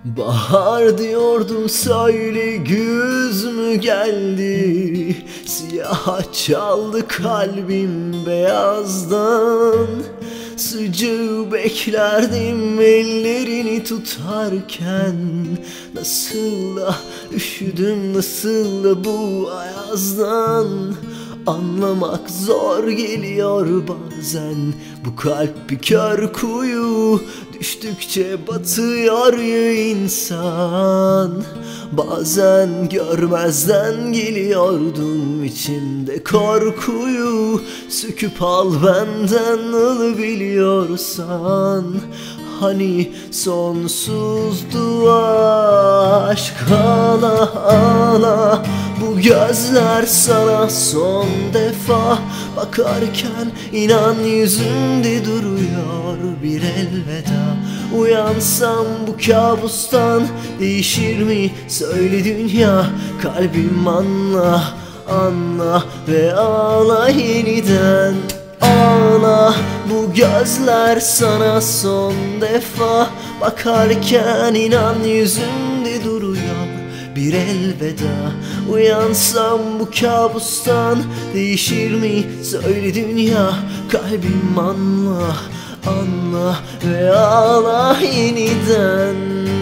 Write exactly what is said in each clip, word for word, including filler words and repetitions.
Bahar diyordum, söyle güz mü geldi? Siyah çaldı kalbim beyazdan. Sıcağı beklerdim ellerini tutarken. Nasıl da üşüdüm, nasıl da bu ayazdan. Anlamak zor geliyor bazen, bu kalp bir kör kuyu. Düştükçe batıyor ya insan. Bazen görmezden geliyordum içimde korkuyu. Söküp al benden, al biliyorsan. Hani sonsuzdu aşk, ağla ağla. Bu gözler sana son defa bakarken, inan yüzünde duruyor bir elveda. Uyansam bu kabustan değişir mi? Söyle dünya, kalbim anla, anla ve ağla yeniden. Ağla, bu gözler sana son defa bakarken, inan yüzünde duruyor bir elveda. Uyansam bu kabustan değişir mi? Söyle dünya, kalbim anla, anla ve ağla yeniden.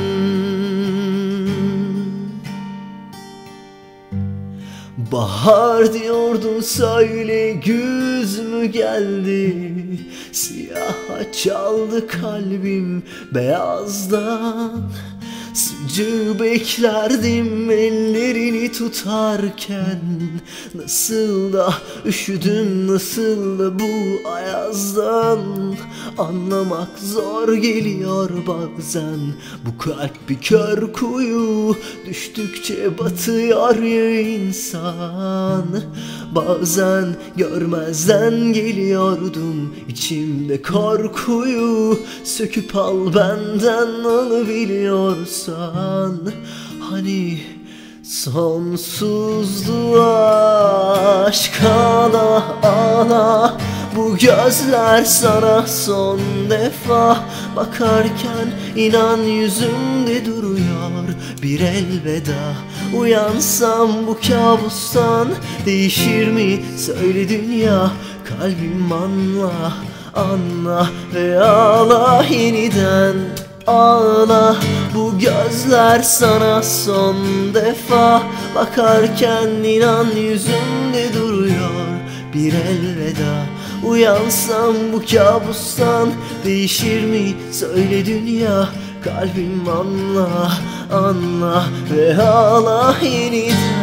Bahar diyordun, söyle güz mü geldi? Siyah çaldı kalbim beyazdan. Sıcağı beklerdim ellerini tutarken. Nasıl da üşüdüm, nasıl da bu ayazdan. Anlamak zor geliyor bazen, bu kalp bir kör kuyu. Düştükçe batıyor ya insan. Bazen görmezden geliyordum içimde korkuyu. Söküp al benden, al biliyorsan. Hani sonsuzdu aşk, ağla ağla. Bu gözler sana son defa bakarken, inan yüzümde duruyor bir elveda. Uyansam bu kabustan değişir mi? Söyle dünya, kalbim anla, anla ve ağla yeniden. Ağla, bu gözler sana son defa bakarken, inan yüzümde duruyor bir elveda. Uyansam bu kabustan değişir mi? Söyle dünya, kalbim anla, anla ve ağla yeniden.